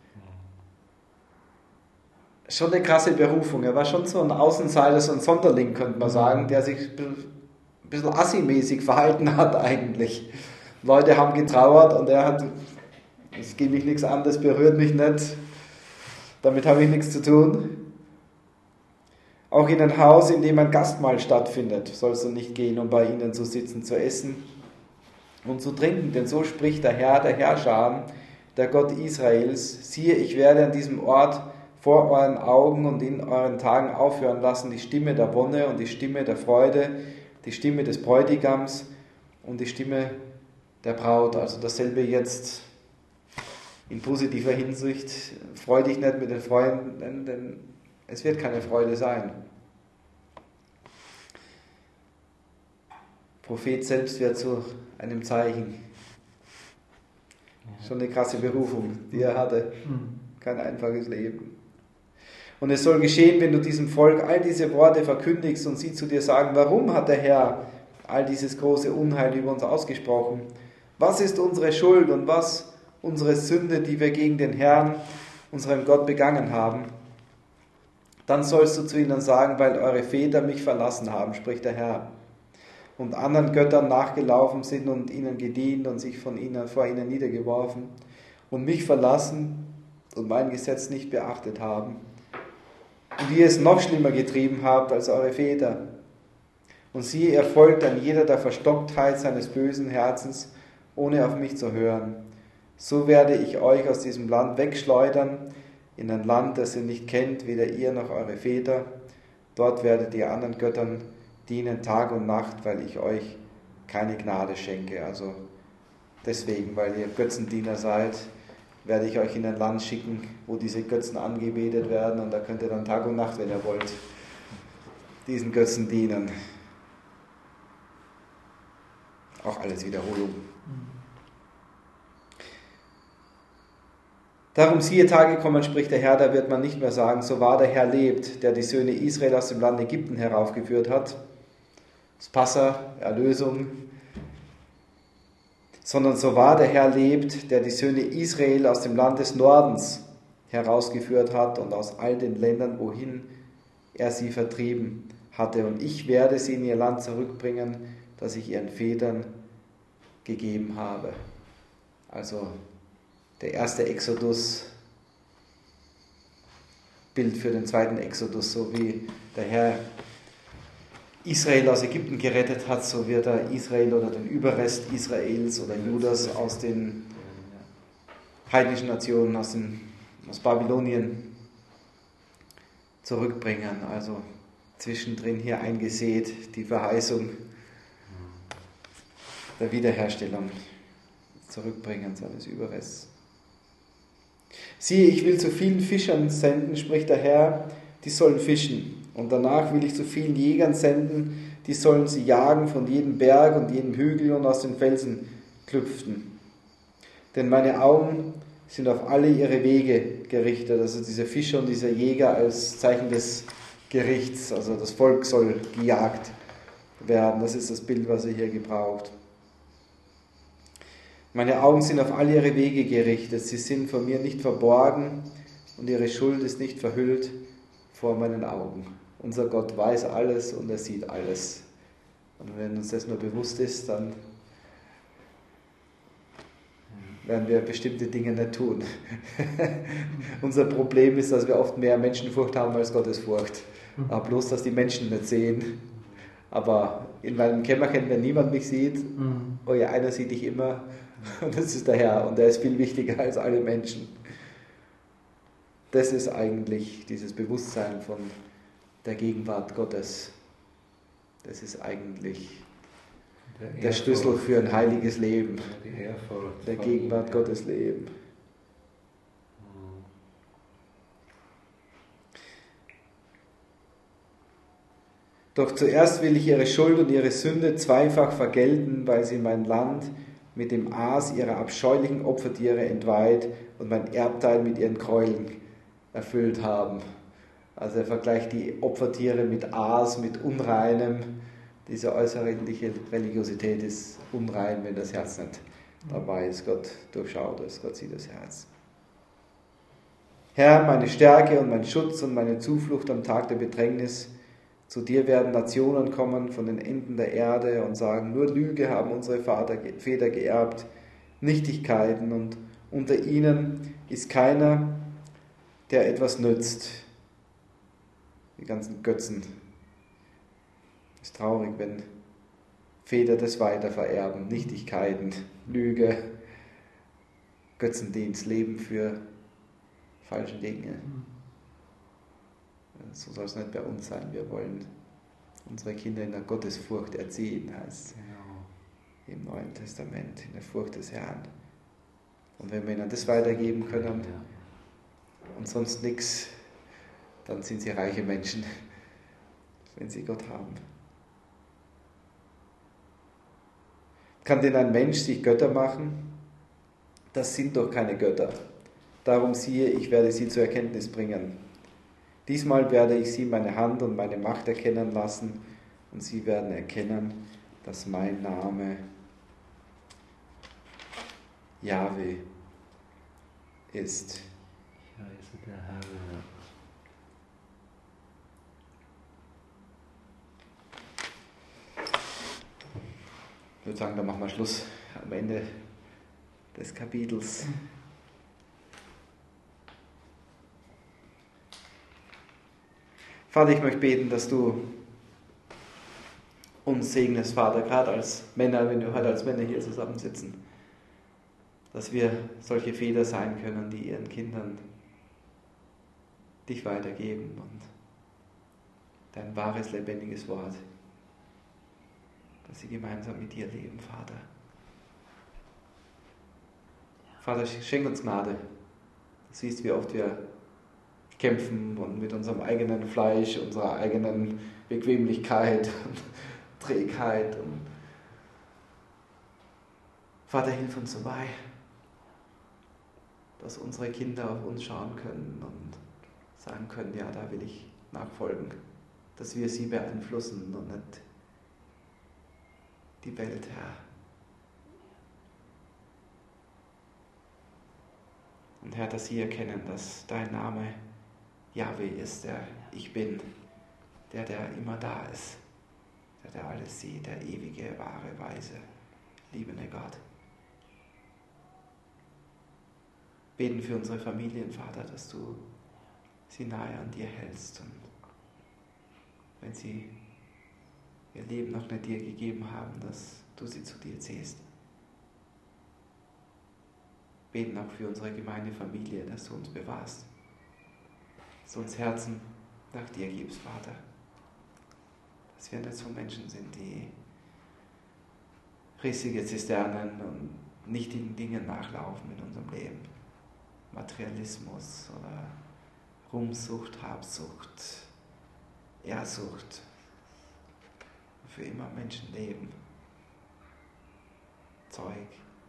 Schon eine krasse Berufung. Er war schon so ein Außenseiter, so ein Sonderling, könnte man sagen, der sich ein bisschen assi-mäßig verhalten hat eigentlich. Leute haben getrauert und er hat, es geht mich nichts an, das berührt mich nicht, damit habe ich nichts zu tun. Auch in ein Haus, in dem ein Gastmahl stattfindet, sollst du nicht gehen, um bei ihnen zu sitzen, zu essen und zu trinken. Denn so spricht der Herr, der Herrscher, der Gott Israels. Siehe, ich werde an diesem Ort vor euren Augen und in euren Tagen aufhören lassen die Stimme der Wonne und die Stimme der Freude, die Stimme des Bräutigams und die Stimme der Braut. Also dasselbe jetzt in positiver Hinsicht. Freu dich nicht mit den Freunden, denn es wird keine Freude sein. Prophet selbst wird zu einem Zeichen. Schon eine krasse Berufung, die er hatte. Kein einfaches Leben. Und es soll geschehen, wenn du diesem Volk all diese Worte verkündigst und sie zu dir sagen, warum hat der Herr all dieses große Unheil über uns ausgesprochen? Was ist unsere Schuld und was unsere Sünde, die wir gegen den Herrn, unserem Gott, begangen haben? Dann sollst du zu ihnen sagen, weil eure Väter mich verlassen haben, spricht der Herr, und anderen Göttern nachgelaufen sind und ihnen gedient und sich vor ihnen niedergeworfen und mich verlassen und mein Gesetz nicht beachtet haben. Und ihr es noch schlimmer getrieben habt als eure Väter. Und siehe, er folgt an jeder der Verstocktheit seines bösen Herzens, ohne auf mich zu hören. So werde ich euch aus diesem Land wegschleudern, in ein Land, das ihr nicht kennt, weder ihr noch eure Väter. Dort werdet ihr anderen Göttern dienen Tag und Nacht, weil ich euch keine Gnade schenke. Also deswegen, weil ihr Götzendiener seid, werde ich euch in ein Land schicken, wo diese Götzen angebetet werden, und da könnt ihr dann Tag und Nacht, wenn ihr wollt, diesen Götzen dienen. Auch alles Wiederholung. Darum siehe, Tage kommen, spricht der Herr, da wird man nicht mehr sagen, so wahr der Herr lebt, der die Söhne Israel aus dem Land Ägypten heraufgeführt hat. Das Passa, Erlösung. Sondern so wahr der Herr lebt, der die Söhne Israel aus dem Land des Nordens herausgeführt hat und aus all den Ländern, wohin er sie vertrieben hatte. Und ich werde sie in ihr Land zurückbringen, das ich ihren Vätern gegeben habe. Also der erste Exodus, Bild für den zweiten Exodus, so wie der Herr Israel aus Ägypten gerettet hat, so wird er Israel oder den Überrest Israels oder Judas aus den heidnischen Nationen, aus Babylonien zurückbringen. Also zwischendrin hier eingesät die Verheißung der Wiederherstellung, Zurückbringen seines Überrests. Siehe, ich will zu vielen Fischern senden, spricht der Herr, die sollen fischen. Und danach will ich zu vielen Jägern senden, die sollen sie jagen von jedem Berg und jedem Hügel und aus den Felsen klüpfen. Denn meine Augen sind auf alle ihre Wege gerichtet. Also diese Fischer und dieser Jäger als Zeichen des Gerichts. Also das Volk soll gejagt werden. Das ist das Bild, was er hier gebraucht. Meine Augen sind auf all ihre Wege gerichtet. Sie sind vor mir nicht verborgen und ihre Schuld ist nicht verhüllt vor meinen Augen. Unser Gott weiß alles und er sieht alles. Und wenn uns das nur bewusst ist, dann werden wir bestimmte Dinge nicht tun. Unser Problem ist, dass wir oft mehr Menschenfurcht haben als Gottesfurcht. Aber bloß, dass die Menschen nicht sehen. Aber in meinem Kämmerchen, wenn niemand mich sieht, oh ja, einer sieht dich immer, und das ist der Herr, und der ist viel wichtiger als alle Menschen. Das ist eigentlich dieses Bewusstsein von der Gegenwart Gottes. Das ist eigentlich der Schlüssel für ein heiliges Leben. Der Gegenwart Gottes leben. Doch zuerst will ich ihre Schuld und ihre Sünde zweifach vergelten, weil sie mein Land mit dem Aas ihrer abscheulichen Opfertiere entweiht und mein Erbteil mit ihren Gräueln erfüllt haben. Also er vergleicht die Opfertiere mit Aas, mit Unreinem. Diese äußerliche Religiosität ist unrein, wenn das Herz nicht dabei ist. Gott durchschaut es, Gott sieht das Herz. Herr, meine Stärke und mein Schutz und meine Zuflucht am Tag der Bedrängnis, zu dir werden Nationen kommen von den Enden der Erde und sagen, nur Lüge haben unsere Väter geerbt, Nichtigkeiten, und unter ihnen ist keiner, der etwas nützt. Die ganzen Götzen. Es ist traurig, wenn Väter das weiter vererben. Nichtigkeiten, Lüge, Götzendienst, Leben für falsche Dinge. So soll es nicht bei uns sein. Wir wollen unsere Kinder in der Gottesfurcht erziehen, heißt im Neuen Testament, in der Furcht des Herrn. Und wenn wir ihnen das weitergeben können und sonst nichts, dann sind sie reiche Menschen, wenn sie Gott haben. Kann denn ein Mensch sich Götter machen? Das sind doch keine Götter. Darum siehe, ich werde sie zur Erkenntnis bringen. Diesmal werde ich sie meine Hand und meine Macht erkennen lassen, und sie werden erkennen, dass mein Name Jahwe ist. Ja, ist der Herr. Ich würde sagen, da machen wir Schluss am Ende des Kapitels. Vater, ich möchte beten, dass du uns segnest, Vater, gerade als Männer, wenn wir heute als Männer hier zusammensitzen, dass wir solche Väter sein können, die ihren Kindern dich weitergeben und dein wahres, lebendiges Wort, dass sie gemeinsam mit dir leben, Vater. Vater, schenk uns Gnade. Du siehst, wie oft wir kämpfen und mit unserem eigenen Fleisch, unserer eigenen Bequemlichkeit und Trägheit. Und Vater, hilf uns dabei, dass unsere Kinder auf uns schauen können und sagen können, ja, da will ich nachfolgen. Dass wir sie beeinflussen und nicht die Welt, Herr. Und Herr, dass sie erkennen, dass dein Name Jahwe ist, der Ich Bin, der immer da ist, der alles sieht, der ewige, wahre, weise, liebende Gott. Beten für unsere Familien, Vater, dass du sie nahe an dir hältst und wenn sie ihr Leben noch nicht dir gegeben haben, dass du sie zu dir ziehst. Beten auch für unsere Gemeindefamilie, dass du uns bewahrst, dass du uns Herzen nach dir gibst, Vater. Dass wir nicht so Menschen sind, die riesige Zisternen und nichtigen Dingen nachlaufen in unserem Leben. Materialismus oder Ruhmsucht, Habsucht, Ehrsucht, für immer Menschen leben, Zeug,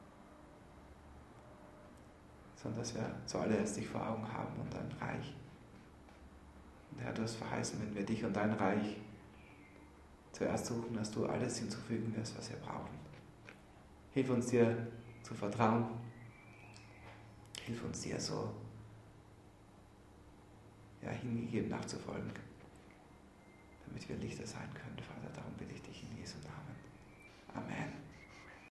sondern dass wir zuallererst dich vor Augen haben und dein Reich. Und Herr, du hast verheißen, wenn wir dich und dein Reich zuerst suchen, dass du alles hinzufügen wirst, was wir brauchen. Hilf uns dir zu vertrauen, hilf uns dir so hingegeben nachzufolgen, damit wir Lichter sein können, Vater.